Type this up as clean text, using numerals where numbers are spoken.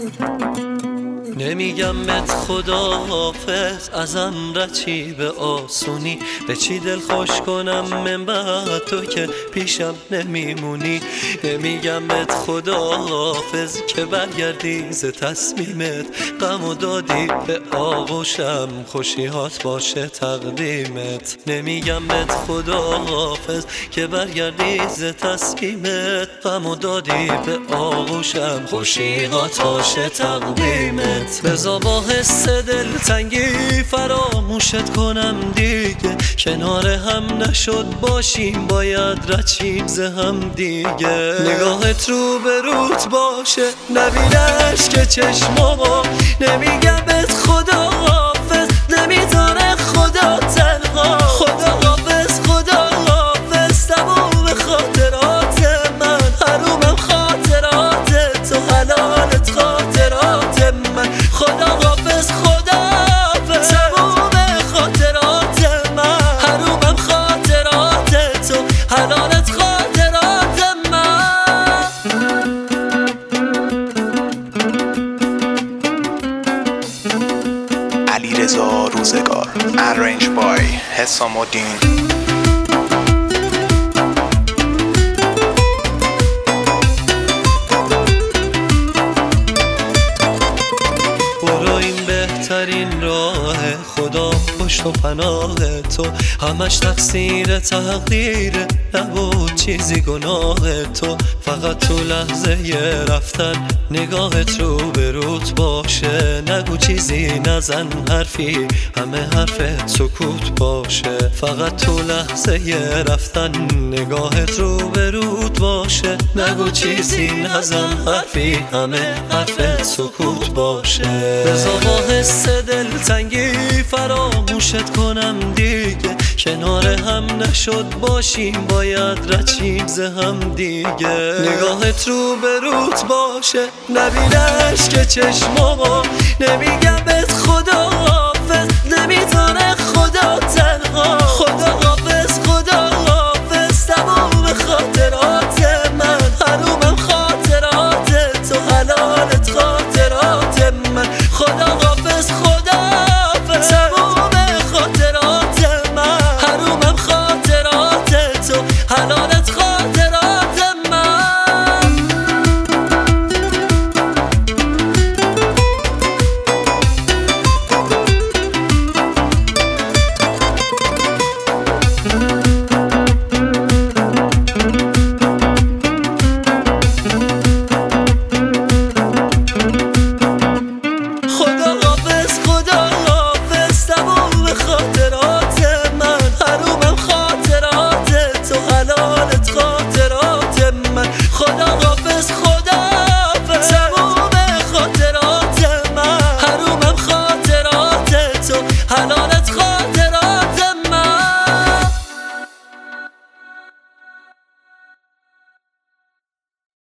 نمیگم بهت خداحافظ، ازم رچی به آسونی، به چی دل خوش کنم من بعد تو که پیشم نمیمونی. نمیگم بهت خداحافظ که برگردی ز تصمیمت، غم و دادی به آغوشم، خوشیهات باشه تقدیمت. نمیگم بهت خداحافظ که برگردی ز تصمیمت، غم و دادی به آغوشم، خوشیهات باشه تقدیمت. بذار با حس دلتنگی فراموشت کنم دیگه، کنار هم نشد باشیم باید رچیم ز هم دیگه. نگاهت رو به روت باشه نبینش که چشمامو، نمیگم بهت خداحافظ نمیذاره خدا تنها. خداحافظ خداحافظ تموم خاطرات من، حرومم خاطرات تو، حلالت خاطرات من. خداحافظ خداحافظ تموم خاطرات من، حرومم خاطرات تو، حلالت خاطرات من. علیرضا روزگار، Arranged by حسام الدین. بهترین راه خدا پشت و پناه تو، همش تقصیر تقدیر نبود چیزی گناه تو. فقط تو لحظه رفتن نگاهت رو به روت باشه، نگو چیزی نزن حرفی همه حرفت سکوت باشه. فقط تو لحظه رفتن نگاهت رو به روت باشه، نگو چیزی نزن حرفی همه حرفت سکوت باشه. بذار با حس دلتنگی فراموشت کنم دیگه، کنار هم نشد باشیم باید رچیم ز هم دیگه. نگاهت رو به روت باشه نبینش که چشمامو، نمیگم بهت خداحافظ نمیذاره